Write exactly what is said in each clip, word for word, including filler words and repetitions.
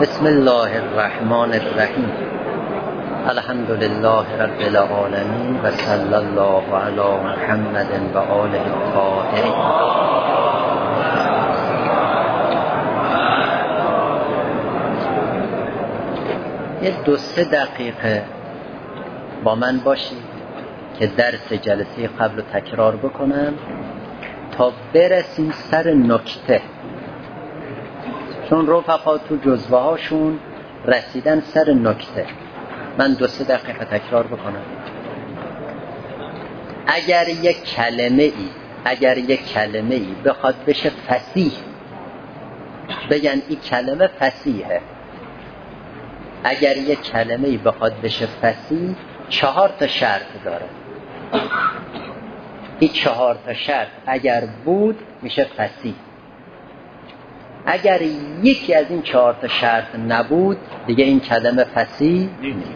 بسم الله الرحمن الرحیم. الحمد لله رب العالمین و صلی الله علی محمد و آله الطاهرین. یه دو سه دقیقه با من باشید که درس جلسه قبل رو تکرار بکنم تا برسیم سر نکته، چون رفقا تو جزوه هاشون رسیدن سر نکته. من دو سه دقیقه تکرار بکنم. اگر یک کلمه ای اگر یک کلمه ای بخواد بشه فصیح، بگن این کلمه فصیحه. اگر یک کلمه ای بخواد بشه فصیح، چهار تا شرط داره. این چهار تا شرط اگر بود میشه فصیح. اگر یکی از این چهار تا شرط نبود دیگه این کلمه فصیح نیست.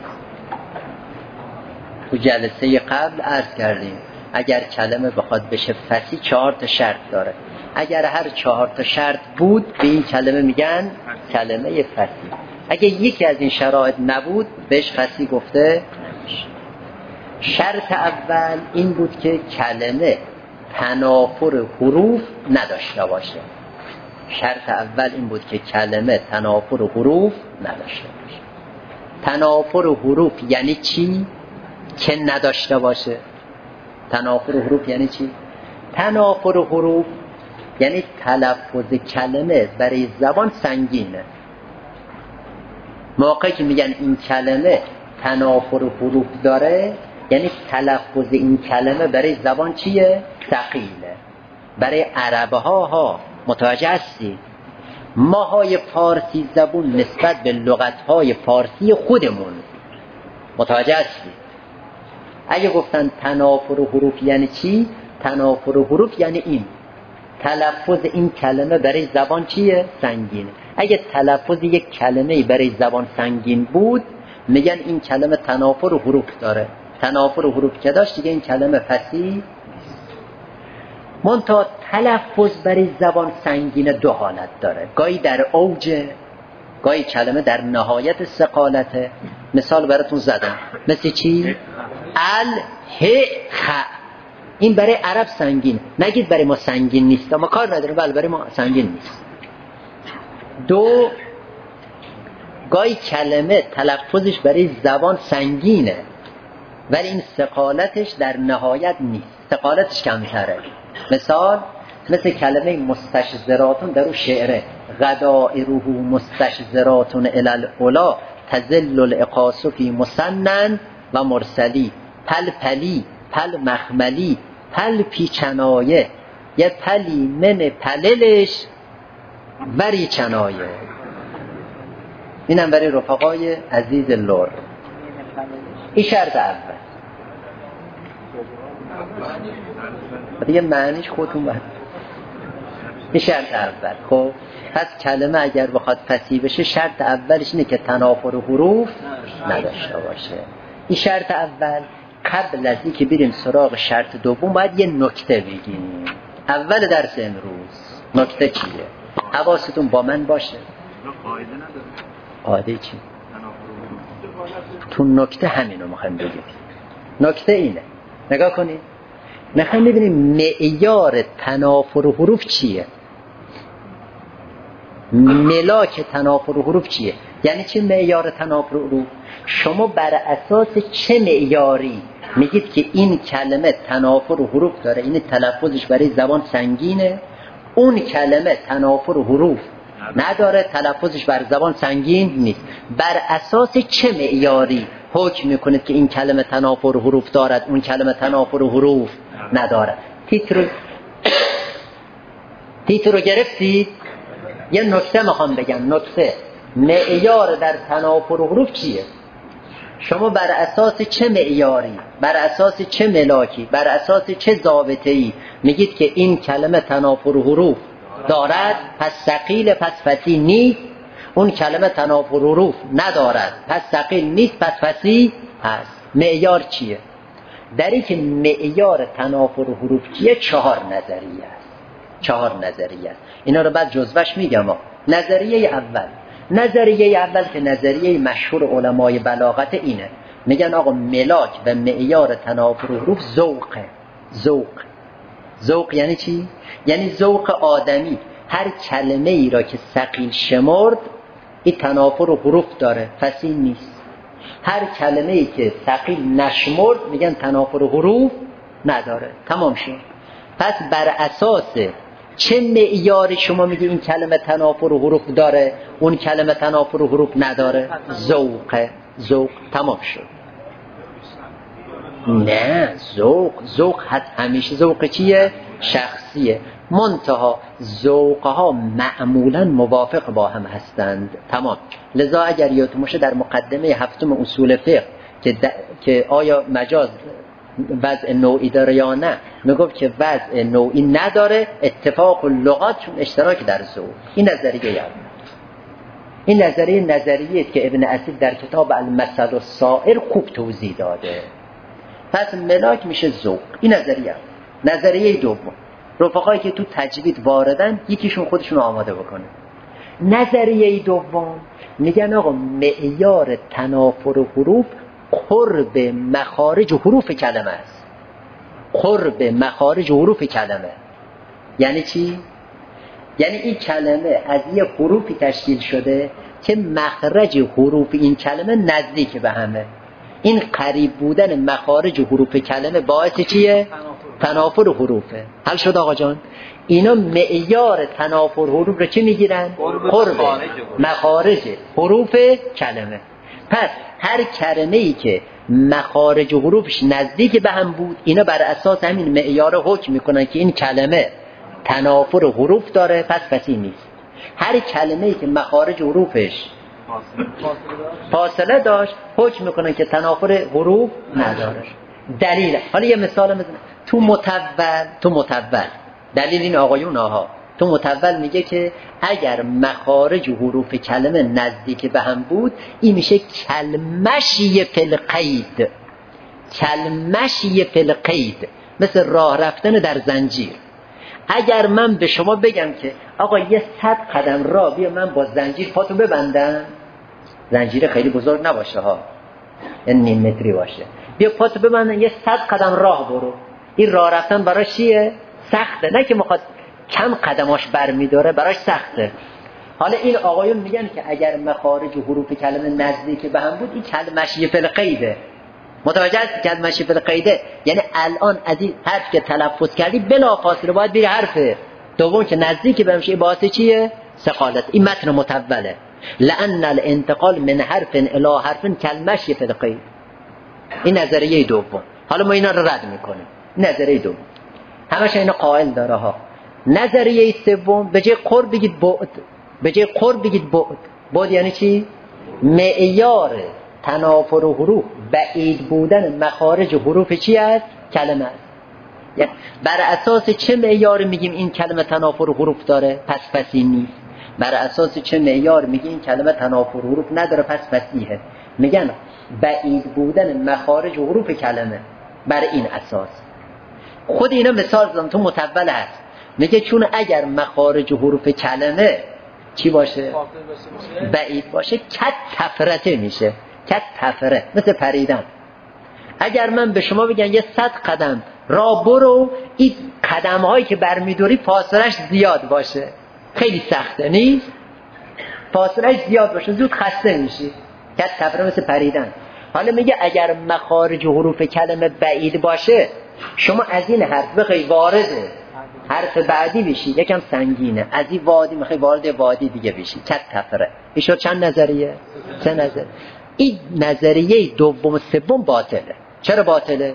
تو جلسه قبل عرض کردیم اگر کلمه بخواد بشه فصیح چهار تا شرط داره. اگر هر چهار تا شرط بود به این کلمه میگن کلمه فصیح. اگر یکی از این شرایط نبود بهش فصیح گفته. شرط اول این بود که کلمه تنافر حروف نداشته باشه. شرط اول این بود که کلمه تنافر حروف نداشته باشه. تنافر حروف یعنی چی؟ که نداشته باشه. تنافر حروف یعنی چی؟ تنافر حروف یعنی تلفظ کلمه برای زبان سنگینه. موقعی که میگن این کلمه تنافر حروف داره یعنی تلفظ این کلمه برای زبان چیه؟ ثقیله. برای عربها ها متوجه هستی؟ ماهای فارسی زبون نسبت به لغتهای فارسی خودمون متوجه هستی؟ اگه گفتن تنافر حروف یعنی چی؟ تنافر حروف یعنی این تلفظ این کلمه برای زبان چیه؟ سنگینه. اگه تلفظ یک کلمه برای زبان سنگین بود میگن این کلمه تنافر حروف داره. تنافر حروف که داشت دیگه این کلمه فصیح. منتها تلفظ برای زبان سنگین دو حالت داره. گاهی در اوج، گاهی کلمه در نهایت ثقالته. مثال براتون زدم مثل چی؟ ال ه خ. این برای عرب سنگین، نگید برای ما سنگین نیست، ما کار نداریم، ولی برای ما سنگین نیست. دو، گاهی کلمه تلفظش برای زبان سنگینه ولی این ثقالتش در نهایت نیست، ثقالتش کمتره. مثال مثل کلمه مستشزراتون در اون شعره غدائره مستشزراتون الالعلا تزل العقاص فی مسنن و مرسلی پل پلی پل مخملی پل پیچنایه یه پلی من پللش وری چنایه. اینم برای رفقای عزیز لور. این شرط اول. دیگه معنیش خودتون باید. این شرط اول. خب پس کلمه اگر بخواد فصیح بشه شرط اولش اینه که تنافر حروف نداشته باشه. این شرط اول. قبل از این که بریم سراغ شرط دوم باید یه نکته بگیم. اول درس امروز نکته چیه؟ حواستون با من باشه. قاعده نداره. قاعده چی؟ تو نکته همینو میخوایم بگیم. نکته اینه. نگاه کنید. میخوایم ببینیم معیار تنافر حروف چیه؟ ملاک تنافر حروف چیه؟ یعنی چه معیار تنافر حروف؟ شما بر اساس چه معیاری میگید که این کلمه تنافر حروف داره، این تلفظش برای زبان سنگینه، اون کلمه تنافر حروف نداره، تلفظش بر زبان سنگین نیست؟ بر اساس چه معیاری حکم میکنید که این کلمه تنافر حروف دارد، اون کلمه تنافر حروف نداره؟ تیتر تیتر رو گرفتید؟ یه نکته میخوام بگم. نکته معیار در تنافر حروف چیه؟ شما بر اساس چه معیاری، بر اساس چه ملاکی، بر اساس چه ضابطه‌ای میگید که این کلمه تنافر حروف دارد پس ثقیل پس فصیح نیست، اون کلمه تنافر حروف ندارد پس ثقیل نیست پس فصیح هست؟ معیار چیه؟ در این که معیار تنافر حروف چیه چهار نظریه است. چهار نظریه است. اینا رو بعد جزوش میگم. نظریه اول، نظریه اول که نظریه مشهور علمای بلاغت اینه، میگن آقا ملاک و معیار تنافر حروف ذوقه. ذوق ذوق یعنی چی؟ یعنی ذوق آدمی هر کلمه ای را که ثقیل شمرد این تنافر حروف داره، فصیح نیست. هر کلمه ای که ثقیل نشمرد میگن تنافر حروف نداره. تمام شد. پس بر اساس چه معیاری شما میگی این کلمه تنافر حروف داره، اون کلمه تنافر حروف نداره؟ ذوق. ذوق. تمام شد. نه ذوق ذوق حد همیشه ذوق چیه؟ شخصیه. منتها ذوقها معمولا موافق با هم هستند. تمام. لذا اگر یادتون باشه در مقدمه هفتم اصول فقه که, که آیا مجاز وضع نوعی داره یا نه، میگفت که وضع نوعی نداره، اتفاق لغات چون اشتراک در ذوق. این نظریه یاد. این نظریه نظریه که ابن اصیل در کتاب المثل السائر خوب توضیح داده. پس ملاک میشه ذوق. این نظریه. نظریه دوم، رفقایی که تو تجوید واردن یکیشون خودشون آماده بکنه. نظریه دوم میگن آقا معیار تنافر حروف قرب مخارج حروف کلمه است. قرب مخارج حروف کلمه یعنی چی؟ یعنی این کلمه از یه حروفی تشکیل شده که مخرج حروف این کلمه نزدیک به همه. این قریب بودن مخارج حروف کلمه باعث چیه؟ تنافر حروفه. حل شد آقا جان؟ اینا معیار تنافر حروف رو چی میگیرن؟ قرب مخارج حروف کلمه. پس هر کلمه ای که مخارج حروفش نزدیک به هم بود، اینا بر اساس همین معیار حکم میکنن که این کلمه تنافر حروف داره، پس فصیح نیست. هر کلمه ای که مخارج حروفش فاصله داشت حکم میکنن که تنافر حروف نداره. دلیل حالا یه مثال میزنم. تو متول تو متول دلیل این آقایون ها تو متول میگه که اگر مخارج حروف کلمه نزدیک به هم بود این میشه کلمشی فی القید. کلمشی فی القید مثل راه رفتن در زنجیر. اگر من به شما بگم که آقا یه صد قدم راه بیا من با زنجیر پاتو ببندم، زنجیر خیلی بزرگ نباشه ها، این نیم متری باشه، بیا پاتو ببندم یه صد قدم راه برو، این راه رفتن براش چیه؟ سخته. نه که میخواد کم قدماش برمیداره، براش سخته. حالا این آقایون میگن که اگر مخارج حروف کلمه نزدیک به هم بود این کلمشی فی القیده. متوجه هستی کلمشی فی القیده؟ یعنی الان از این حرف که تلفظ کردی بلا فاصله باید بری حرف دوم که نزدیک به همشه. باعث چیه؟ ثقالت. این متن متوله. لأن الانتقال من حرف الی حرف کلمشی فی القید. این نظریه دوم. حالا ما اینا رو رد میکنیم. نظریه دوم همش اینا قائل داره ها. نظریه سوم به جای قرب بگید بعد. به جای قرب بگید بعد. بعد یعنی چی؟ معیار تنافر حروف بعید بودن مخارج حروف چی است؟ کلمه است. یعنی بر اساس چه معیار میگیم این کلمه تنافر حروف داره؟ پس فصیح نیست. بر اساس چه معیار میگیم این کلمه تنافر حروف نداره؟ پس فصیحه. میگن بعید بودن مخارج حروف کلمه بر این اساس. خود اینا مثال زدم تو متول هست. میگه چون اگر مخارج حروف کلمه چی باشه؟ بعید باشه کت تفرته میشه. کت تفره مثل پریدن. اگر من به شما بگم یه صد قدم راه برو، این قدم هایی که برمیداری فاصلش زیاد باشه، خیلی سخته نیست؟ فاصلش زیاد باشه زود خسته میشی. کت تفره مثل پریدن. حالا میگه اگر مخارج حروف کلمه بعید باشه شما از این حرف بخوای وارده حرف بعدی بشی یکم سنگینه، از این وادی میخوای وارد وادی دیگه بشی، کت تفره. این شد چند نظریه؟ سه نظر. این نظریه دوم و سوم باطله. چرا باطله؟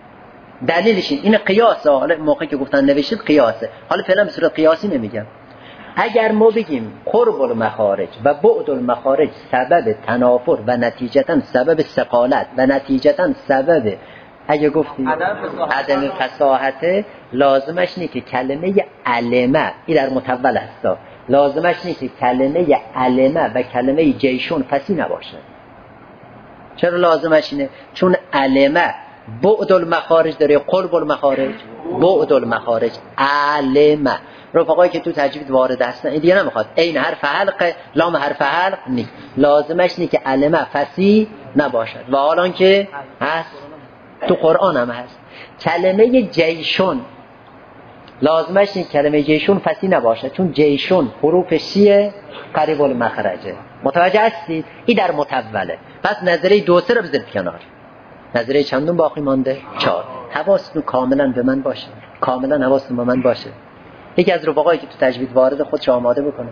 دلیلش این قیاسه. حالا موقعی که گفتن نوشید قیاسه، حالا فعلا به صورت قیاسی نمیگم. اگر ما بگیم قرب المخارج و بعد المخارج سبب تنافر و نتیجتا سبب ثقالت و نتیجتا سبب اگه گفتیم عدم فصاحت، لازمش نیست که کلمه علمه این در متول هستا، لازمش نیست که کلمه علمه و کلمه جیشون فصیح نباشه. چرا لازمش اینه؟ چون علمه بعد المخارج داره، قرب المخارج. بعد المخارج. علم. رفقایی که تو تجوید وارد هستن این دیگه نمیخواد عین حرف حلق لام حرف حلق نیست، لازمش اینه که علم فصیح نباشد و حالان که هست تو قرآن هم هست. کلمه جیشون لازمش اینه کلمه جیشون فصیح نباشد، چون جیشون حروفش چیه؟ قریب المخرجه. متوجه هستید؟ این در متوله. پس نظریه دو سه رو بذارید کنار. نظریه چندون باقی مانده؟ چهار. حواستون کاملا به من باشه، کاملا حواستون به من باشه. یکی از رفقایی که تو تجوید وارد خودش آماده بکنه.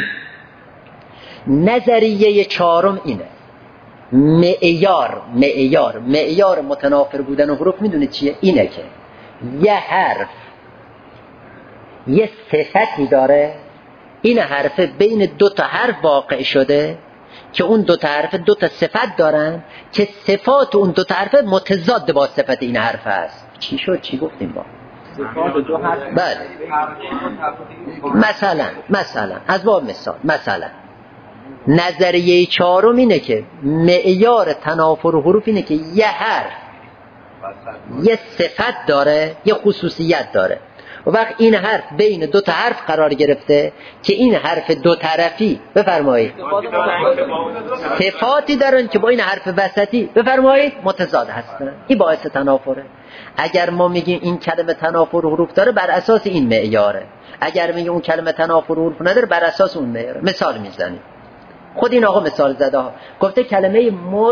نظریه چهارم اینه، معیار معیار معیار متنافر بودن و حروف میدونه چیه؟ اینه که یه حرف یه صفتی داره، این حرف بین دو تا حرف واقع شده که اون دو تا حرف دو تا صفت دارن که صفات اون دو تا حرف متضاد با صفت این حرف است. چی شد؟ چی گفتیم با؟ بله. مثلا مثلا از باب مثال مثلا نظریه چهارم اینه که معیار تنافر حروف اینه که یه حرف یه صفت داره، یه خصوصیت داره، و وقت این حرف بین دو تا حرف قرار گرفته که این حرف دو طرفی بفرمایید صفاتی دارن که با این حرف وسطی بفرمایید متضاد هستن. این باعث تنافره. اگر ما میگیم این کلمه تنافر حروف داره بر اساس این معیاره، اگر میگیم اون کلمه تنافر حروف نداره بر اساس اون معیاره. مثال میزنیم. خود این آقا مثال زده ها، گفته کلمه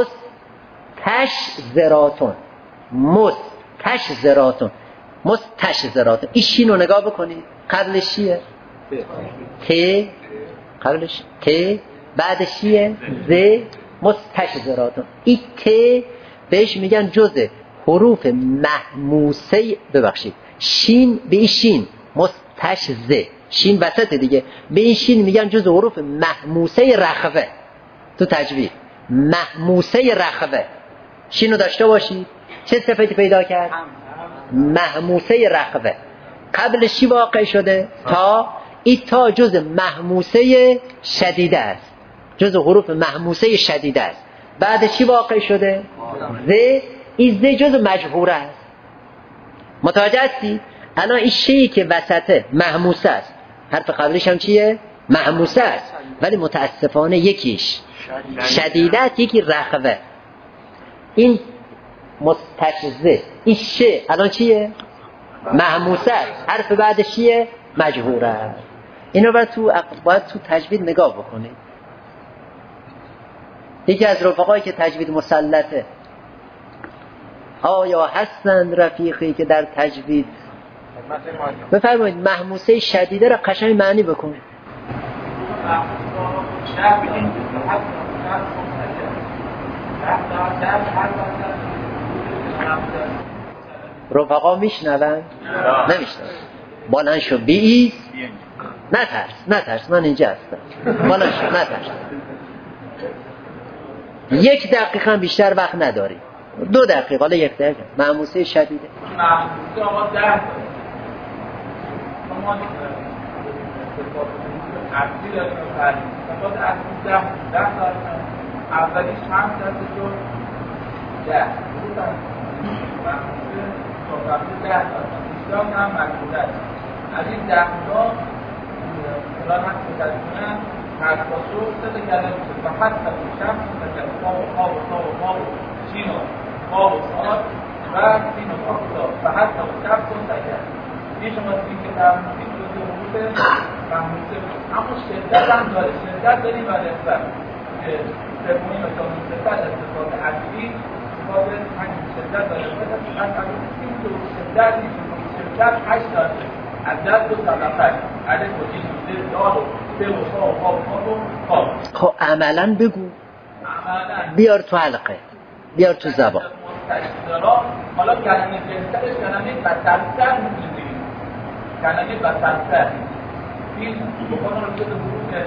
مستشزراتون مستشزراتون مستشزراتون. این شین رو نگاه بکنید، قبلش چیه؟ ت. قبلش ت، بعدش چیه؟ ز. مستشزراتون. این ت بهش میگن جزء حروف محموسه. ببخشید شین به این شین مستشز، شین وسط دیگه، به این شین میگن جزء حروف محموسه رخوه. تو تجوید محموسه رخوه شین رو داشته باشید. چه صفتی پیدا کرد؟ محموسه رخوه. قبلش چی واقع شده؟ تا. این تا جزء محموسه شدیده است، جزء حروف محموسه شدیده است. بعد چی واقع شده؟ ز. این ز جزء مجهوره است. متوجه هستی؟ الان این شیئی که وسطه محموسه است، حرف قبلش هم چیه؟ محموسه است، ولی متاسفانه یکیش شدیده است یکی رخوه. این مستشزه، این ش الان چیه؟ محموسه است، حرف بعدش چیه؟ مجهوره است. اینو باید تو باید تو تجوید نگاه بکنید. یکی از رفقایی که تجوید مسلطه، آیا هستن رفیقی که در تجوید بفرمایید محموسه شدیده را قشنگ معنی بکن. رفقا میشنون؟ نمیشنون. بلند شو بیایید. نترس نترس من اینجا هستم. بلند شو نترس. یک دقیقه بیشتر وقت نداری، دو دقیقه حالا یک دقیقه. محموسه شدیده محموسه آقا ده شما اصلی داریم و فریم صفات اصلی ده ده داریم. اولیش هم دسته شد ده محموسه صفحه ده داریم. اسلام هم مجبوده است از این ده تا قرآن هم کتبونه حرفاسو سه کلمه میشه و حتی شمس سه خواب و خواب و خواب و خواب و چین و خواب و خواب و چین و خواب و خواب و حتی شمس و سکر. این شما این که در این جزء حروف محموسه بود، اما شدت هم داره. شدت داریم و نسبت که سومی مثلا نسبت استفاد اصلی استفاد همین شدت داره. مثلا این دو شدت نیست، شدت هشت داره. عدد دو طبقه عدد وجین زیر دار و سه و سا و خواب و خواب. خب عملا بگو، بیار تو حلقه، بیار تو زبان. حالا کلمه جنسرش کلمه بسرسر میتونیم بگیم، کلمه بسرسر این بخوانا رو شده حروف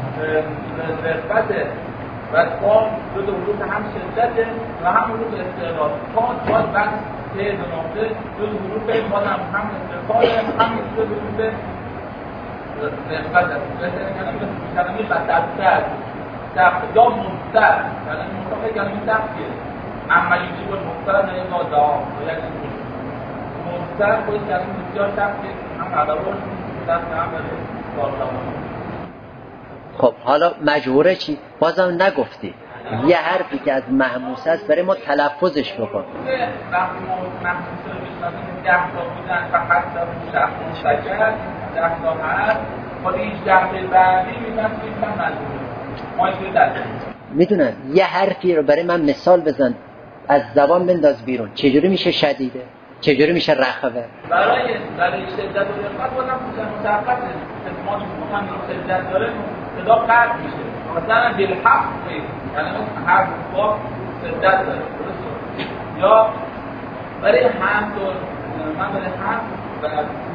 رفته و تا شده حروف هم شدته و هم حروف استعراض. تا باید بس سه دو نقطه شده حروف باید هم هم استعفال هم شده حروف رفته. کلمه بسرسر سخت یا مستر، کلمه مستقل کلمه سختیه عملی بود مختار نه ما دام باید مختار بود که بسیار سخت هم علاوه در هم خب حالا مجبوره چی؟ بازم نگفتی یه حرفی که از محموس است برای ما تلفظش بکن. وقتی ما محموس رو بشناسیم ده تا بودن فقط در شخص شجر ده تا هست خود هیچ ده بعدی می‌بینیم که مجبوره میدونم یه حرفی رو برای من مثال بزن از زبان بنداز بیرون. چجوری میشه شدیده؟ چجوری میشه رخوه؟ برای برای شدت و رخوت بودم مشخص ما میخوام شدت داره صدا قطع میشه مثلا بالحق یعنی اون حرف با شدت داره یا برای حمد و من برای حمد و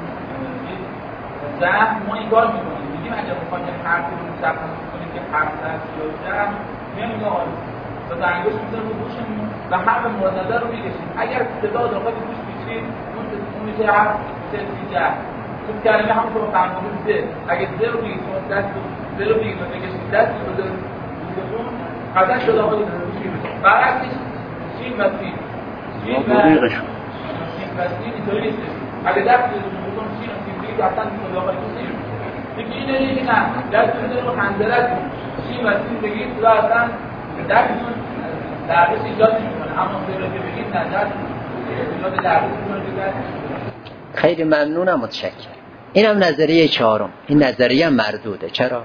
زحم ما این کار میکنیم میگیم اگر میخواد یه حرفی رو مشخص کنیم که حرف هست یا زحم نمیگه و زنگوش میزن رو گوشمون و حرف مورد نظر رو میکشیم اگر صدا داخل گوش میشید اون میشه حرف سلسیجه اون کلمه همون رو فرمانده ده اگر ده رو بگید شما دست ده رو بگید و بکشید دست رو بده دوستتون قدر شده آقای گوشی برعکسش شین و سین شین و شین و سین اینطوری نیستش اگر دست رو بودون شین و سین بگید اصلا میشه آقای گوشی دیگه اینه نیگه نه دست رو بده رو خندرد شین و سین بگید تو اصلا دستتون دردش ایجاد نمی‌کنه اما خیلی که بگید نه دست ایجاد دردش می‌کنه. خیلی ممنونم متشکرم. اینم نظریه چهارم. این نظریه هم مردوده. چرا؟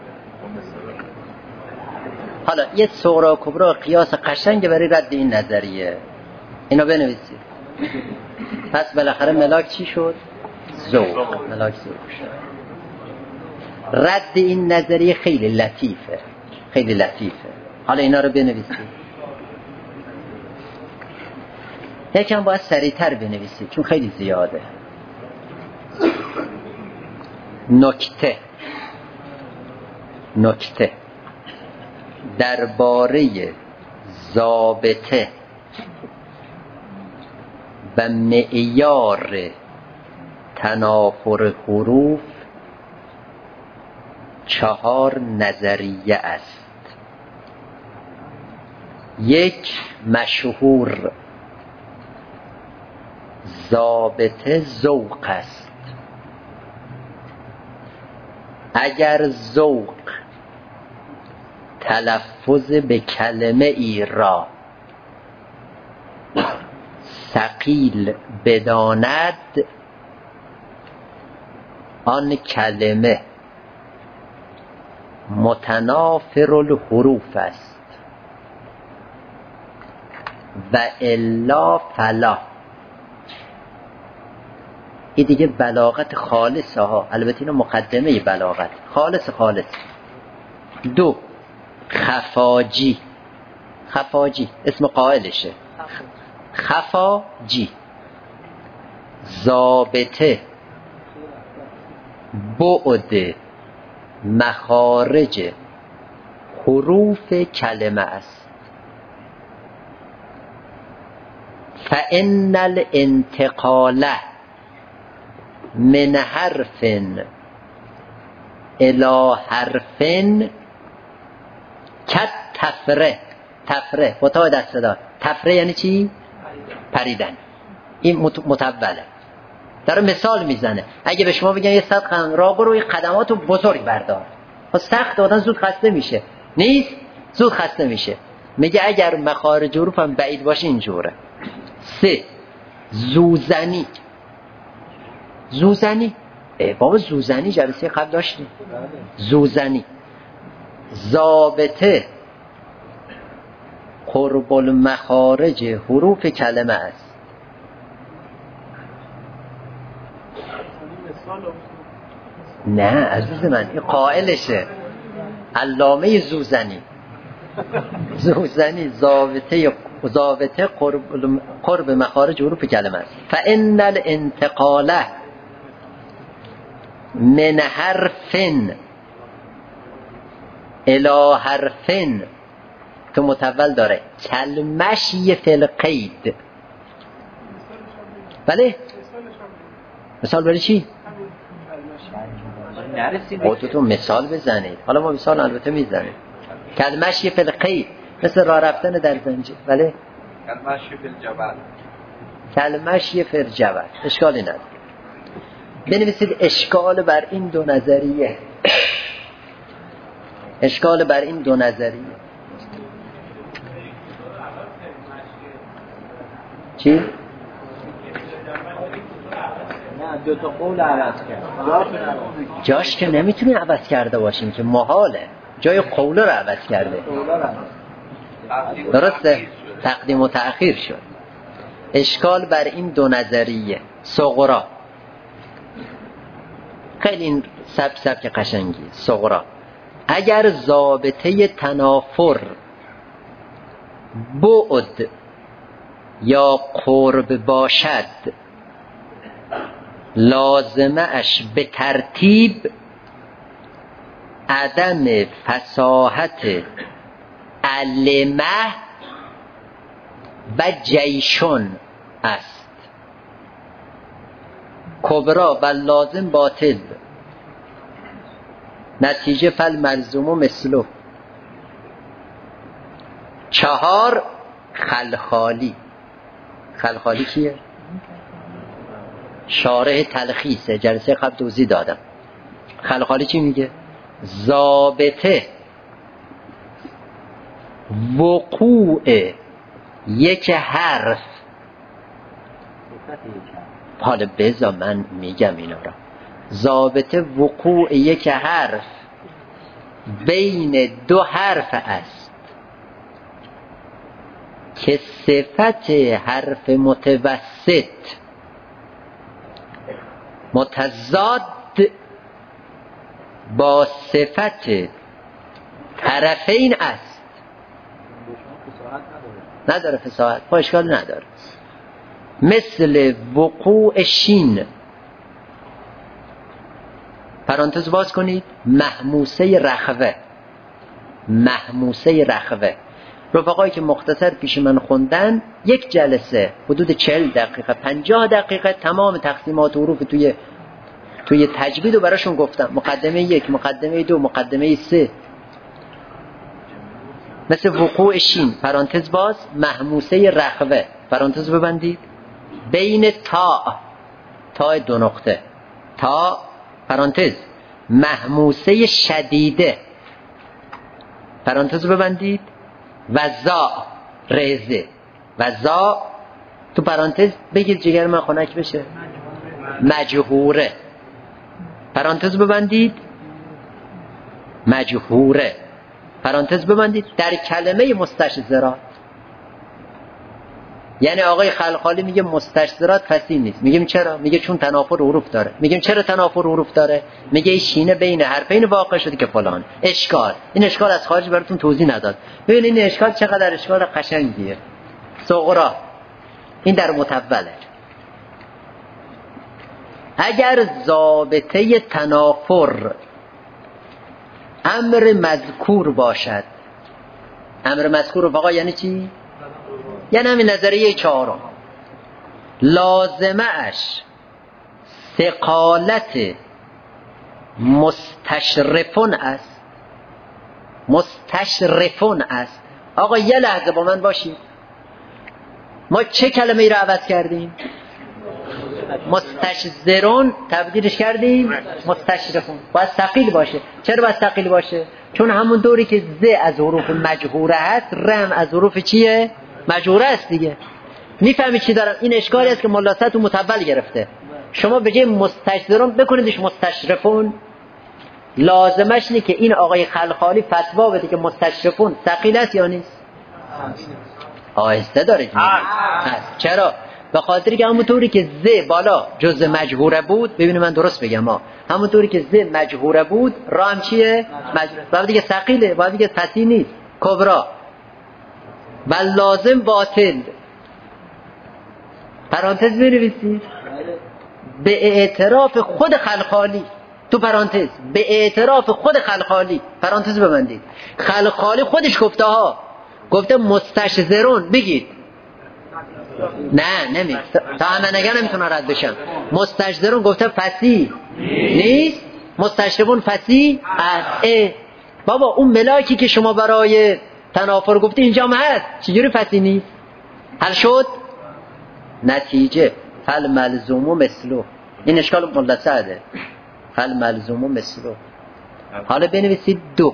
حالا یه صغرا کبرا قیاس قشنگ برای رد این نظریه اینو بنویسید. پس بالاخره ملاک چی شد؟ ذوق. ملاک ذوق شد. رد این نظریه خیلی لطیفه. خیلی لطیفه. حالا اینا رو بنویسید. یکم باید سریعتر بنویسید چون خیلی زیاده. نکته نکته درباره ضابطه و معیار تنافر حروف چهار نظریه است. یک مشهور ضابطه ذوق است. اگر ذوق تلفظ به کلمه ای را ثقیل بداند آن کلمه متنافر الحروف است و الا فلا. این دیگه بلاغت خالصه ها. البته اینو مقدمه بلاغت خالص خالص. دو خفاجی. خفاجی اسم قائلشه. خفاجی ضابطه بعد مخارج حروف کلمه است. فإن الانتقال من حرف الى حرف کت تفره. تفره با تا دست دار. تفره یعنی چی؟ پریدن. این متوله. داره مثال میزنه. اگه به شما بگن یه صد قدم راه برو یه قدماتو بزرگ بردار، سخت آدم زود خسته میشه. نیست؟ زود خسته میشه. میگه اگر مخارج حروف هم بعید باشه اینجوره. سه زوزنی. زوزنی ای بابا زوزنی جلسه قبل داشتیم. زوزنی ضابطه قرب المخارج حروف کلمه است. نه عزیز من این قائلشه علامه زوزنی. زوزنی ضابطه ضابطه قرب قرب مخارج حروف کلمه است. فإن الانتقال من حرف الى حرف که متول داره کلمشی فی القید. بله مثال برای چی؟ خودتون مثال بزنید. حالا ما مثال البته میزنیم. کلمشی فی القید مثل راه رفتن در زنجیر. بله کلمشی فی الجبل. کلمشی فی الجبل اشکالی نداره. بنویسید اشکال بر این دو نظریه. اشکال بر این دو نظریه. چی؟ نه دو تا قول عوض کرد. جاش که نمیتونی عوض کرده باشیم که محاله. جای قوله رو عوض کرده. درسته؟ تقدیم و تأخیر شد. اشکال بر این دو نظریه. صغرا خیلی این سبک سبک قشنگی. صغرا اگر ضابطه تنافر بعد یا قرب باشد لازمه اش به ترتیب عدم فصاحت علمه و جیشون است. کبرا و لازم باطل. نتیجه فل ملزوم و مثلو. چهار خلخالی. خلخالی کیه؟ شارح تلخیصه. جلسه قبل توضیح دادم. خلخالی چی میگه؟ ضابطه وقوع یک حرف. حالا بذار من میگم اینا را. ضابطه وقوع یک حرف بین دو حرف است که صفت حرف متوسط متضاد با صفت طرفین است. نداره فصاحت. با اشکال نداره. مثل وقوع شین. پرانتز باز کنید. محموسه رخوه. محموسه رخوه. رفقایی که مختصر پیش من خوندن یک جلسه حدود چهل دقیقه پنجاه دقیقه تمام تقسیمات حروف توی توی تجوید رو براشون گفتم. مقدمه یک، مقدمه دو، مقدمه سه. مثل وقوع شین پرانتز باز محموسه رخوه پرانتز ببندید بین تا تا دو نقطه تا پرانتز محموسه شدیده پرانتز ببندید و زا رزه و زا تو پرانتز بگید جگر من خنک بشه مجهوره پرانتز ببندید مجهوره پرانتز ببندید در کلمه مستشزرات. یعنی آقای خلخالی میگه مستشزرات فصیح نیست. میگیم چرا؟ میگه چون تنافر حروف داره. میگیم چرا تنافر حروف داره؟ میگه این شینه بین حرفین واقع شده که فلان. اشکال. این اشکال از خارج براتون توضیح نداد. ببین این اشکال چقدر اشکال قشنگیه. صغرا این در متوله. اگر ضابطه تنافر امر مذکور باشد. امر مذکور رفقا یعنی چی؟ یعنی همین نظریه چهارم. لازمه اش ثقالت مستشرفون است. مستشرفون است. آقا یه لحظه با من باشید. ما چه کلمه ای رو عوض کردیم؟ مستشزرون تبدیلش کردیم مستشرفون. باید ثقیل باشه. چرا باید ثقیل باشه؟ چون همون دوری که ز از حروف مجهوره هست رم از حروف چیه؟ مجهوره است دیگه. میفهمی چی دارم؟ این اشکالی است که ملاست و متول گرفته. شما به جای مستشزرون بکنیدش مستشرفون. لازمش اینه که این آقای خلخالی فتوا بده که مستشرفون ثقیل است یا نیست؟ آهسته داره هست. چرا؟ به خاطری که همونطوری که ز بالا جز مجهوره بود. ببینید من درست بگم ها. همونطوری که ز مجهوره بود را هم چیه؟ مجهوره. باید دیگه ثقیله. باید دیگه فصیح نیست. کبرا و لازم باطل. پرانتز بنویسید به اعتراف خود خلخالی. تو پرانتز به اعتراف خود خلخالی پرانتز ببندید. خلخالی خودش گفته ها. گفته مستشزرون بگید. نه نمی تا همه نگه نمیتونه رد بشم. مستشزرون گفته فصیح نیست. مستشرفون فصیح است. بابا اون ملاکی که شما برای تنافر گفته اینجا هم هست. چجوری فصیح نیست؟ حل شد؟ نتیجه فل ملزومو مثلو. این اشکال ملا سعده. فل ملزومو مثلو. حالا بنویسید دو.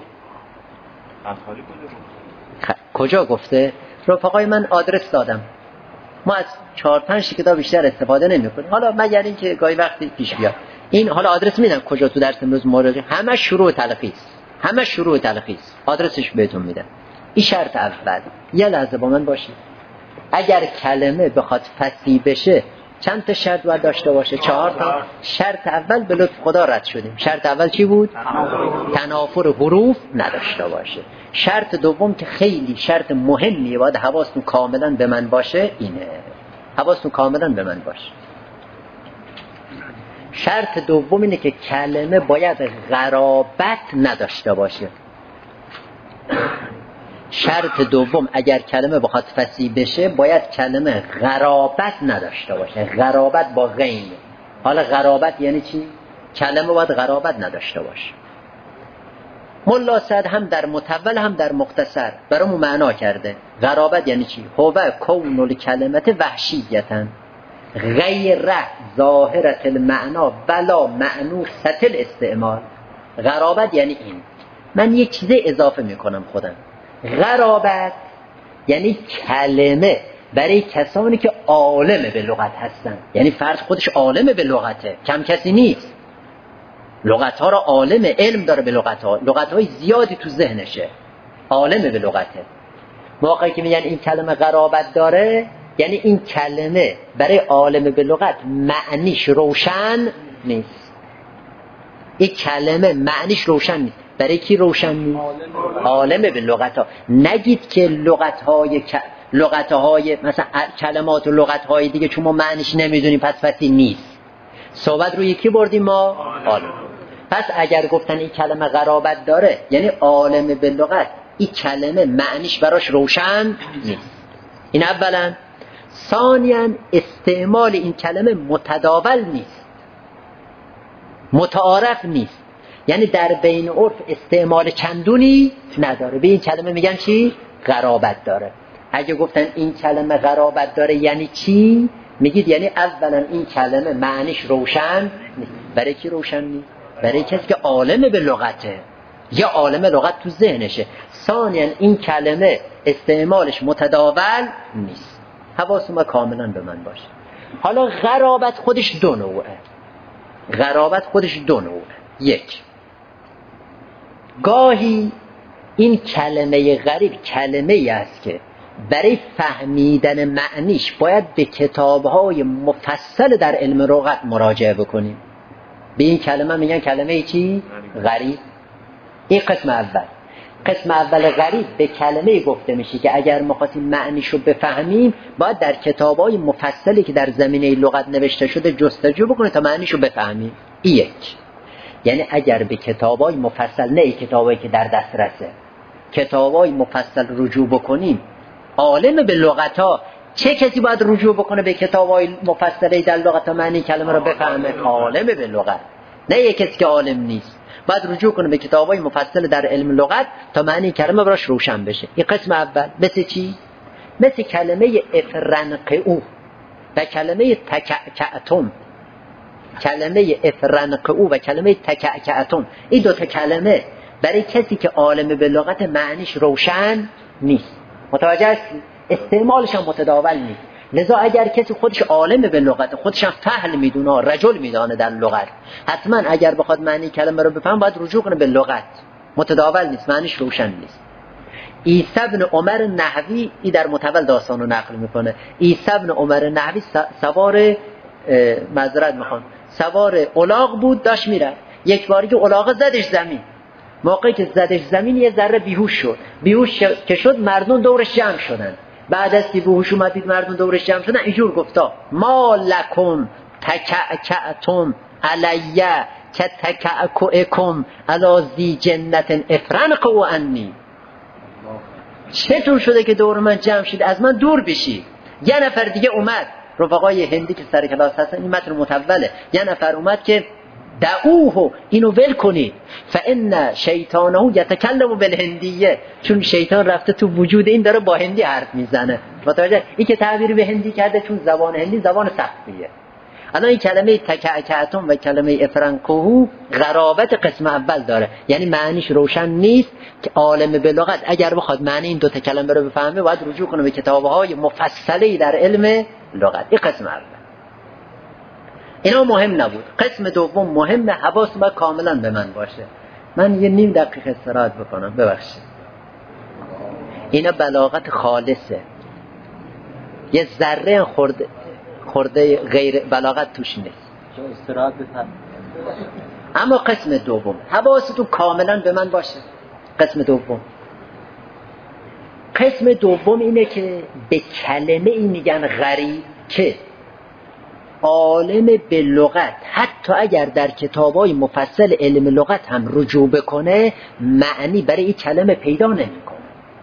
خ... کجا گفته؟ رفقای من آدرس دادم. ما از چهار پنج کتاب بیشتر استفاده نمی‌کنیم. حالا مگر اینکه گاهی وقتی پیش بیاد. این حالا آدرس میدم کجا تو درس امروز مورد همه شروع تلخیص. همه شروع تلخیص. آدرسش بهتون میدم. این شرط اول. یه لحظه با من باشید. اگر کلمه بخواد فصیح بشه چند تا شرط باید داشته باشه؟ چهار تا. شرط اول به لطف خدا رد شدیم. شرط اول چی بود؟ تنافر حروف نداشته باشه. شرط دوم که خیلی شرط مهمیه، باید حواستون کاملا به من باشه، اینه. حواستون کاملا به من باشه. شرط دوم اینه که کلمه باید غرابت نداشته باشه. شرط دوم اگر کلمه بخواد فصیح بشه باید کلمه غرابت نداشته باشه. غرابت با غین. حالا غرابت یعنی چی؟ کلمه باید غرابت نداشته باشه. ملا سعد هم در مطول هم در مختصر برامون معنا کرده. غرابت یعنی چی؟ هو کون الکلمت وحشیتن غیر ظاهرت المعنا بلا معنوست الاستعمال. غرابت یعنی این. من یک چیز اضافه میکنم خودم. غرابت یعنی کلمه برای کسانی که عالم به لغت هستن، یعنی فرد خودش عالم به لغته، کم کسی نیست، لغت ها را عالم، علم داره به لغت ها، لغت های زیادی تو ذهنشه، عالم به لغته. موقعی که میگن این کلمه غرابت داره یعنی این کلمه برای عالم به لغت معنیش روشن نیست. این کلمه معنیش روشن نیست. برای کی روشن نیست؟ عالم به لغت ها. نگید که لغت های لغت های مثلا کلمات و لغت های دیگه چون ما معنیش نمیدونیم پس فصیح نیست. صحبت روی کی بردیم ما؟ عالم. پس اگر گفتن این کلمه غرابت داره یعنی عالم به لغت این کلمه معنیش براش روشن نیست. این اولا. ثانیاً استعمال این کلمه متداول نیست، متعارف نیست، یعنی در بین عرف استعمال چندونی نداره. به این کلمه میگن چی؟ غرابت داره. اگه گفتن این کلمه غرابت داره یعنی چی؟ میگید یعنی اولا این کلمه معنیش روشن نیست. برای کی روشن نیست؟ برای کسی که عالم به لغته یا عالم لغت تو ذهنشه. ثانیاً این کلمه استعمالش متداول نیست. حواستون کاملا به من باشه. حالا غرابت خودش دو نوعه. غرابت خودش دو نوعه. یک، گاهی این کلمه غریب کلمه ای است که برای فهمیدن معنیش باید به کتاب‌های مفصل در علم لغت مراجعه بکنیم. به این کلمه میگن کلمه ای چی؟ غریب. این قسم اول. قسم اول غریب به کلمه گفته میشه که اگر ما خواستیم معنیشو بفهمیم باید در کتاب‌های مفصلی که در زمینه لغت نوشته شده جستجو بکنیم تا معنیشو بفهمیم. این یک. یعنی اگر به کتاب‌های مفصل، نه کتابایی که در دسترسه، کتاب‌های مفصل رجوع بکنیم، عالم به لغت‌ها، چه کسی باید رجوع بکنه به کتاب‌های مفصلی در لغت معنی کلمه رو بفهمه؟ عالم به لغت، نه یک کسی که عالم نیست. باید رجوع کنه به کتاب‌های مفصل در علم لغت تا معنی کلمه براش روشن بشه. این قسم اول. مثل چی؟ مثل کلمه افرنقعو و کلمه تکعکعتم. کلمه افرنقعو و کلمه تکعکعتم، این دو تا کلمه برای کسی که عالم به لغت معنیش روشن نیست. متوجه هستی؟ استعمالش هم متداول نیست. لذا اگر کسی خودش عالم به لغت، خودش هم فهم میدونه، رجل میدانه در لغت، حتما اگر بخواد معنی کلمه رو بفهم باید رجوع کنه به لغت. متداول نیست، معنیش روشن نیست. عیسی بن عمر نحوی ای در متول داستان رو نقل میکنه. عیسی بن عمر نحوی سوار معذرت میخوام سوار الاغ بود، داشت میره. یک باری که الاغ زدش زمین. موقعی که زدش زمین یه ذره بیهوش شد. بیهوش که شد مردم دورش جمع شدن. بعد از که بیهوش اومدید مردم دورش جمع شدن اینجور گفتا ما لکم تکعکعتم علیه که تکعکعکم علا ذی جنت افرنقعو انی. چطور شده که دور من جمع شد از من دور بشی؟ یه نفر دیگه اومد، رفقای هندی که سر کلاس هستن، این متن متوله، یه نفر اومد که دعوه، اینو ول کنید، فان شیطانه یتکلم بالهندیه، چون شیطان رفته تو وجود این داره با هندی حرف میزنه. متوجه؟ این که تعبیر به هندی کرده چون زبان هندی زبان سختیه. الان این کلمه تکعکعتم و کلمه افرنکوهو غرابت قسم اول داره، یعنی معنیش روشن نیست که عالم به لغت اگر بخواد معنی این دو تا کلمه رو بفهمه باید رجوع کنه به کتاب‌های مفصلی در علم لغت. این قسم اول. اینا مهم نبود. قسم دوم مهمه، حواس باید کاملا به من باشه. من یه نیم دقیقه استراحت بکنم، ببخشید. اینا بلاغت خالصه، یه ذره خورده خورده غیر بلاغت توش نیست. استراحت بفرمایید. اما قسم دوم حواستون کاملا به من باشه. قسم دوم قسم دوم اینه که به کلمه این میگن غریب که عالم به لغت حتی اگر در کتابای مفصل علم لغت هم رجوع بکنه معنی برای این کلمه پیدا نمیکنه،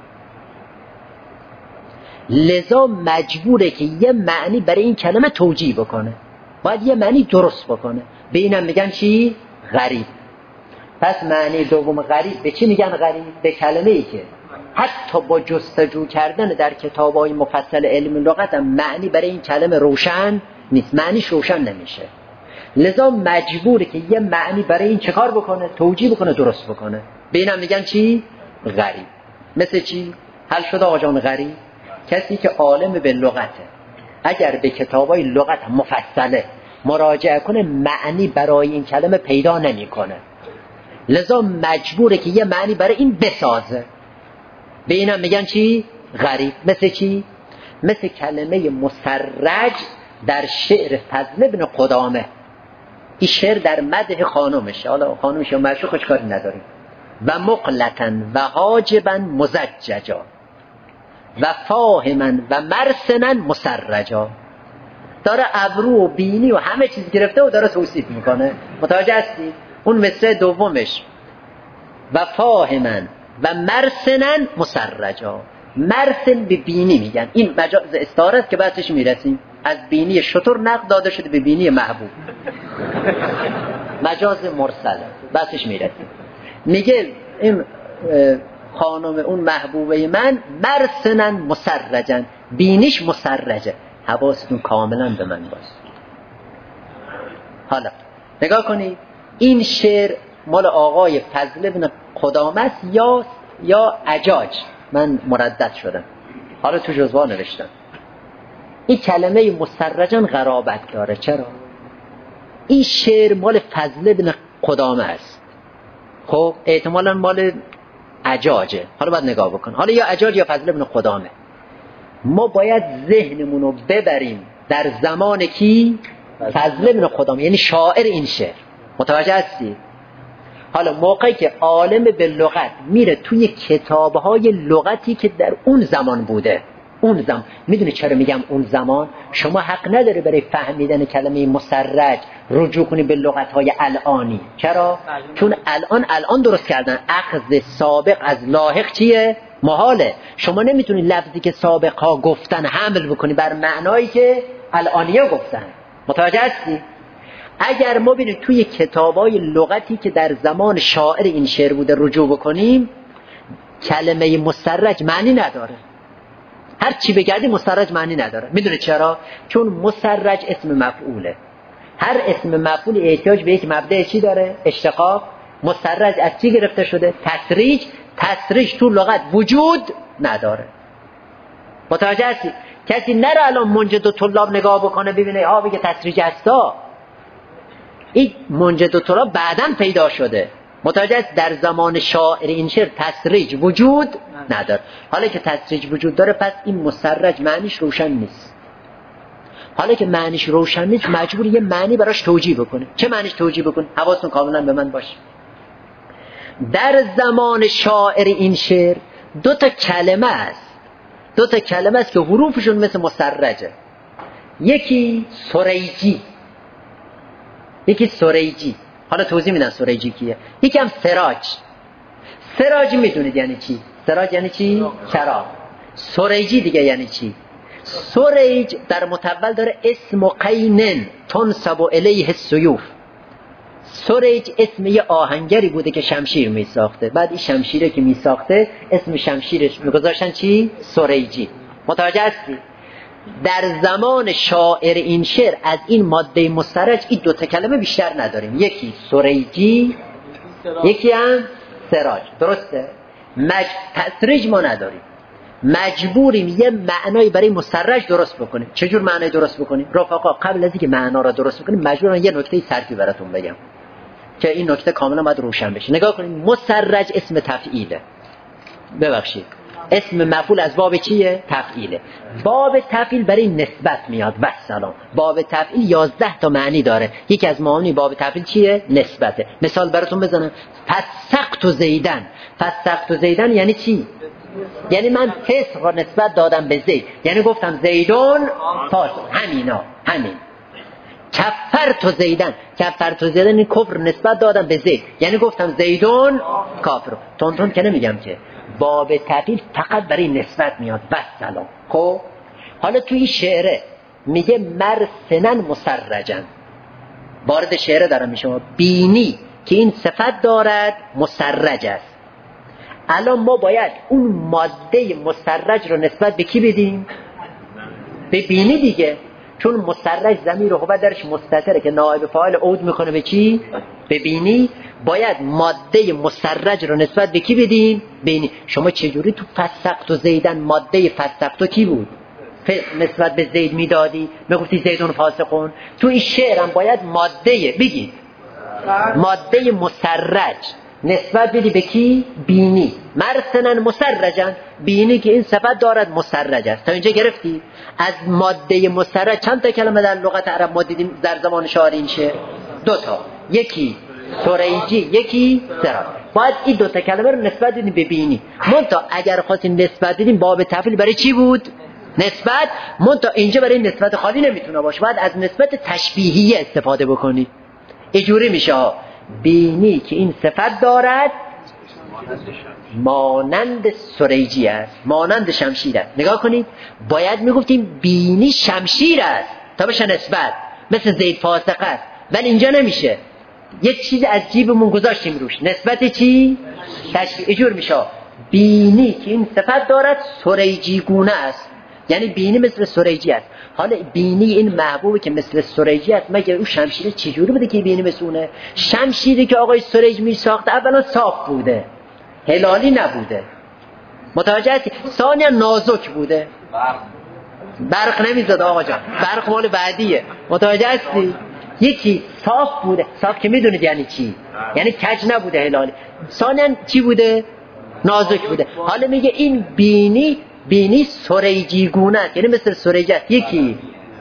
لذا مجبوره که یه معنی برای این کلمه توجیه بکنه، باید یه معنی درست بکنه. به اینم میگن چی؟ غریب. پس معنی دوم غریب به چی میگن غریب؟ به کلمه ای که حتی با جستجو کردن در کتاب‌های مفصل علم لغت هم معنی برای این کلمه روشن نیست، معنیش روشن نمیشه، لذا مجبوره که یه معنی برای این چکار بکنه؟ توجیه بکنه، درست بکنه. به اینم میگن چی؟ غریب. مثل چی؟ حل شده آقا جان غریب؟ کسی که عالم به لغته اگر به کتابای لغت مفصله مراجعه کنه معنی برای این کلمه پیدا نمیکنه، لذا مجبوره که یه معنی برای این بسازه. به اینم میگن چی؟ غریب. مثل چی؟ مثل کلمه مسرج در شعر فضل ابن قدامه. این شعر در مدح خانومشه، حالا خانومش و معشوقش کاری نداریم. و مقلتن و حاجبا مزججا و فاهمن و مرسنن مسرجا. داره ابرو و بینی و همه چیز گرفته و داره توصیف میکنه. متوجه هستی؟ اون مصرع دومش و فاهمن و مرسنن مسرجا. مرسن به بینی میگن، این مجاز استعاره است که بعدش میرسیم. از بینی شتر نقل داده شده به بینی محبوب، مجاز مرسله، بعدش میرسیم. میگه این خانم اون محبوبه من مرسنن مسرجن، بینیش مسرجه. حواستون کاملا به من باشه. حالا نگاه کنید، این شعر مال آقای فضل ابن قدامه است یا یا اجاج، من مردد شدم، حالا تو جزوه نوشتم. این کلمه مسرجن غرابت داره. چرا؟ این شعر مال فضل ابن قدامه است، خب احتمالاً مال اجاجه. حالا باید نگاه بکن، حالا یا اجاج یا فضل ابن قدامه. ما باید ذهنمون رو ببریم در زمان کی؟ فضل ابن قدامه، یعنی شاعر این شعر. متوجه هستی؟ حالا موقعی که عالم به لغت میره توی کتابهای لغتی که در اون زمان بوده، اون زمان، میدونی چرا میگم اون زمان؟ شما حق نداره برای فهمیدن کلمه مسرج رجوع کنی به لغتهای الانی. چرا؟ چون الان الان درست کردن. اخذ سابق از لاحق چیه؟ محاله. شما نمیتونی لفظی که سابق ها گفتن حمل بکنی بر معنایی که الانیه گفتن. متوجه هستی؟ اگر ما بینیم توی کتابای لغتی که در زمان شاعر این شعر بوده رجوع بکنیم، کلمه مسرج معنی نداره. هر چی بگردی مسرج معنی نداره. میدونه چرا؟ چون مسرج اسم مفعوله. هر اسم مفعول احتیاج به یک مبدأ چی داره؟ اشتقاق. مسرج از چی گرفته شده؟ تسریج. تسریج تو لغت وجود نداره. متوجه هستی؟ کسی نره الان منجد و طلاب نگاه بکنه ببینه ها بگه تسریج هستا. این منجد و طلاب بعداً پیدا شده. متوجه است؟ در زمان شاعر این شعر تسریج وجود نداره. حالا که تسریج وجود داره پس این مسرج معنیش روشن نیست. حالا که معنیش روشن نیست مجبور یه معنی براش توجیه بکنه. چه معنیش توجیه بکنه؟ حواستون کاملا به من باشه. در زمان شاعر این شعر دو تا کلمه است. دو تا کلمه است که حروفشون مثل مسرجه. یکی سریجی، یکی سریجی. حالا توضیح میدم سریجی کیه. یکی هم سراج. سراج میدونید یعنی چی؟ سراج یعنی چی؟ چراغ. سریجی دیگه یعنی چی؟ سریج در متول داره اسم قینن تنصب الیه السیوف. سریج اسم یه آهنگری بوده که شمشیر میساخته. بعد این شمشیره که میساخته اسم شمشیرش میگذاشتن چی؟ سریجی. متوجه هستی؟ در زمان شاعر این شعر از این ماده مسترج این دو تا کلمه بیشتر نداریم، یکی سریجی یکی هم سراج. درسته؟ مج... تسریج ما نداریم، مجبوریم یه معنایی برای مسترج درست بکنیم. چجور معنایی درست بکنیم؟ رفقا قبل از اینکه معنا را درست بکنیم مجبورم یه نکته صرفی براتون بگم که این نکته کاملا باید روشن بشه. نگاه کنید، مسرج اسم تفعیله، ببخشید اسم مفعول از باب چیه؟ تفعیله. باب تفعیل برای نسبت میاد و سلام. باب تفعیل یازده تا معنی داره، یکی از معانی باب تفعیل چیه؟ نسبته. مثال براتون بزنم، فسقت زیدن. فسقت زیدن یعنی چی؟ یعنی من فسق را نسبت دادم به زید، یعنی گفتم زیدون فاسق. همینا همین. کفرت زیدن. کفرت زیدن این کفر نسبت دادم به زید، یعنی گفتم زیدون کافر. تون تون که نمیگم که. باب تفعیل فقط برای نسبت میاد و سلام. خب حالا توی این شعره میگه مرسنن مسرجن، وارد شعره دارم میشم، بینی که این صفت دارد مسرج است. الان ما باید اون ماده مسرج رو نسبت به کی بدیم؟ به بینی دیگه، چون مسرج ضمیر هو درش مستتره که نائب فاعل عود میکنه به چی؟ به بینی. باید ماده مسرج رو نسبت به کی بدیم؟ بینی. شما چجوری تو فسقت و زیدن ماده فسقت کی بود؟ نسبت به زید میدادی، میگفتی زیدون فاسقون. تو این شعرم باید ماده بگید، ماده مسرج نسبت بدی به کی؟ بینی. مرسنن مسرجن، بینی که این صفت دارد مسرج است. تا اینجا گرفتی؟ از ماده مسرج چند تا کلمه در لغت عرب ما دیدیم در زمان شاعر این شعر؟ دو تا، یکی سریجی یکی سراج. باید این دو تا کلمه رو نسبت بدیم به بینی. منتها اگر خواستیم نسبت بدیم باب تفعیل برای چی بود؟ نسبت. منتها اینجا برای نسبت خالی نمیتونه باشه، باید از نسبت تشبیهی استفاده بکنی. اینجوری میشه بینی که این صفت دارد مانند سریجی است، مانند شمشیر است. نگاه کنید، باید میگفتیم بینی شمشیر است تا بشه نسبت، مثل زید فاسق است، ولی اینجا نمیشه. یک چیز از جیبمون گذاشتیم روش، نسبت چی؟ تشبیه. اینجور میشه بینی که این صفت دارد سریجی گونه است، یعنی بینی مثل سریجی است. حالا بینی این محبوبه که مثل سریجی است، مگر او شمشیر چجوری بوده که بینی مثل اونه؟ شمشیری که آقای سریج می ساخت اولا صاف بوده، هلالی نبوده، متوجه هستی؟ ثانیا نازک بوده، برق نمیزد آقا جان، برق مال بعدیه، متوجه هستی؟ یکی صاف بوده، صاف که میدونید یعنی چی؟ یعنی کج نبوده هلالی. ثانیا چی بوده؟ نازک بوده. حالا میگه این بینی بینی سریجی گونه است، یعنی مثل سریجی است. یکی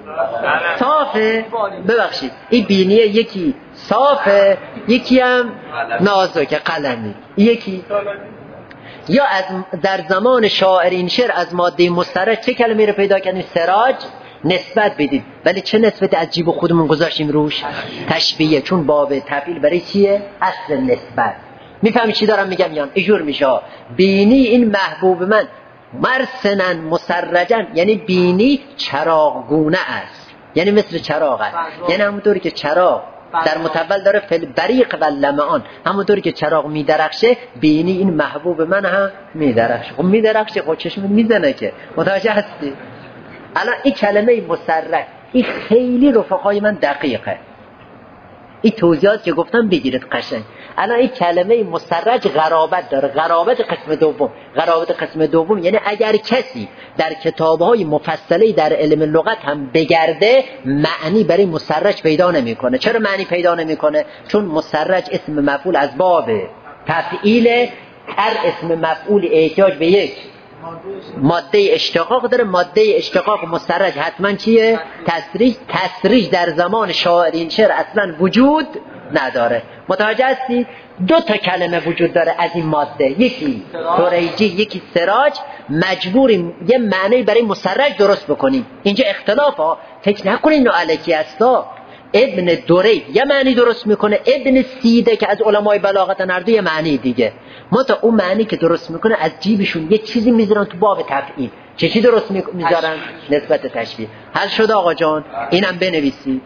صافه، ببخشید این بینیه، یکی صافه یکی هم نازکه قلمی. یکی یا از در زمان شاعر این شعر از ماده مسترج چه کلمه رو پیدا کردیم؟ سراج نسبت بدید، ولی چه نسبت از جیب خودمون گذاشتیم روش؟ تشبیه. چون باب تفعیل برای چیه؟ اصل نسبت. میفهمی چی دارم میگم یان؟ اینجور میشه بینی این محبوب من مرسنن مسرجن، یعنی بینی چراغگونه است، یعنی مثل چراغ است، یعنی همونطوری که چراغ در متول داره فل بریق و لمعان، همونطوری که چراغ میدرخشه بینی این محبوب من هم میدرخشه. خب میدرخشه، خب چشم میزنه که، متوجه هستی؟ الان این کلمه مسرج این خیلی رفقای من دقیقه، این توضیحات که گفتم بگیرید قشنگ. الان این کلمه مسرج غرابت داره، غرابت قسم دوم. غرابت قسم دوم یعنی اگر کسی در کتاب‌های مفصله در علم لغت هم بگرده معنی برای مسرج پیدا نمی‌کنه. چرا معنی پیدا نمی‌کنه؟ چون مسرج اسم مفعول از باب تفعیل، هر اسم مفعول احتیاج به یک ماده اشتقاق داره. ماده اشتقاق مسرج حتما چیه؟ تسریج. تسریج در زمان شاعر این شعر اصلا وجود نداره. متوجه هستی؟ دو تا کلمه وجود داره از این ماده، یکی سریجی یکی سراج. مجبوریم یه معنی برای مسرج درست بکنیم. اینجا اختلاف ها، فکر نکنین نو الکی هستا. ابن درید یه معنی درست میکنه، ابن سیده که از علمای بلاغت نردو یه معنی دیگه. ما تا اون معنی که درست میکنه از جیبشون یه چیزی میذارن تو باب تفعیل. چه چی درست میذارن؟ نسبت تشبیه. حل شد آقا جان؟ اینم بنویسید.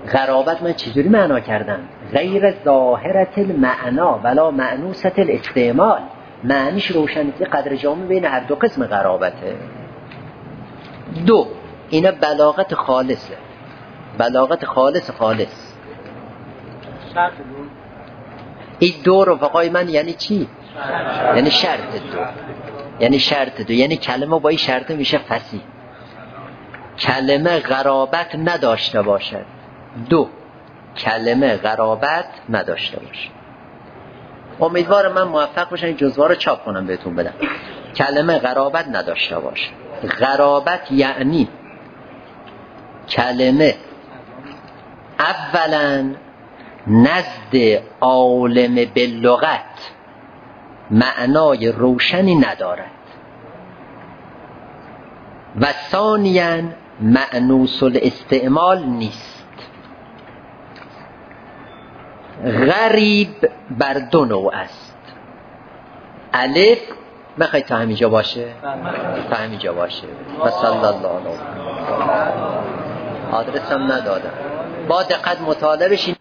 غرابت من چجوری معنا کردم؟ غیر ظاهرت المعنا ولا معنوست الاستعمال، معنیش روشنیتی قدر جامع بین هر دو قسم غرابته. دو، اینا بلاغت خالصه، بلاغت خالص خالص. این دو رفقای من یعنی چی؟ یعنی شرط دو، یعنی شرط دو، یعنی کلمه با این شرط میشه فصیح. کلمه غرابت نداشته باشد. دو، کلمه غرابت نداشته باشد. امیدوارم من موفق باشم این جزوه رو چاپ کنم بهتون بدم. کلمه غرابت نداشته باشد. غرابت یعنی کلمه اولا نزد عالم باللغت معنای روشنی ندارد و ثانیاً مأنوس الاستعمال نیست. غریب بر دو نوع است. الف بخوای تا همینجا باشه، تا همینجا باشه. و صلی الله علیه و آدرسم ندادم. با دقت مطالعه بشین.